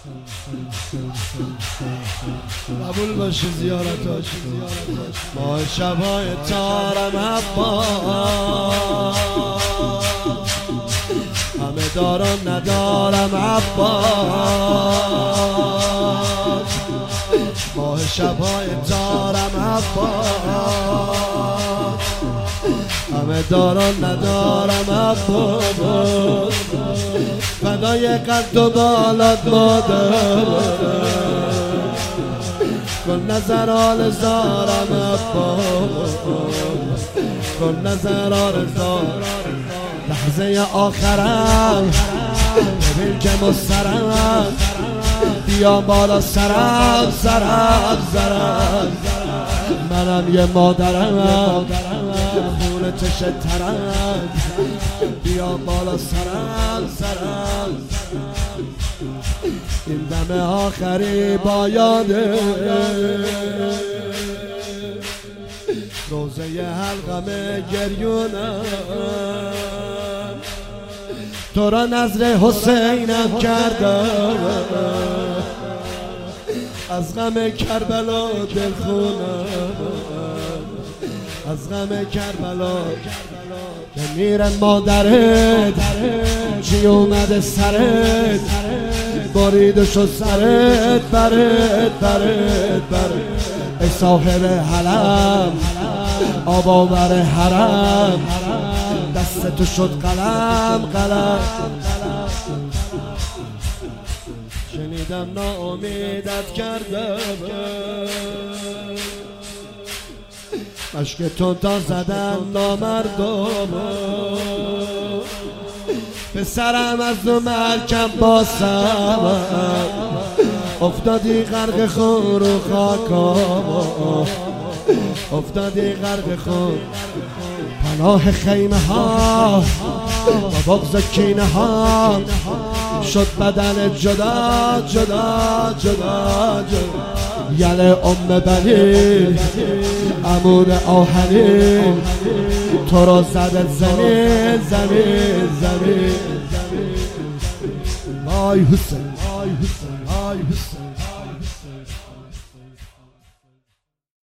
قبول باشه زیارتاش ما شبای تارم عباس همه دارم ندارم عباس ما شبای تارم عباس همه دارم ندارم عباس فدای قد و بالات مادر کن نظر آل زارم عباس کن نظر آل زارم لحظه آخرم ببین که مسترم بیا بالا سرم منم یه مادرم خون چشت ترم بیا بالا سرم این دم آخری با یاده روزه حلقم گریونم تو را نظر حسینم کردم از غم کربلا دل خونم از غم کربلا میرن مادرت چی اومده سرت بریده شد سرت برت ای صاحب حلم آب آور حرم دست تو شد قلم شنیدم ناامیدت کردم مشک تو تا زدن نامردم پسرم از دو مرکب باسم افتادی غرق خون رو خاکم افتادی غرق خون پناه خیمه ها و بغض کینه ها شد بدن جدا یل بنی عمود آهنی تو را زده زمین آی حسین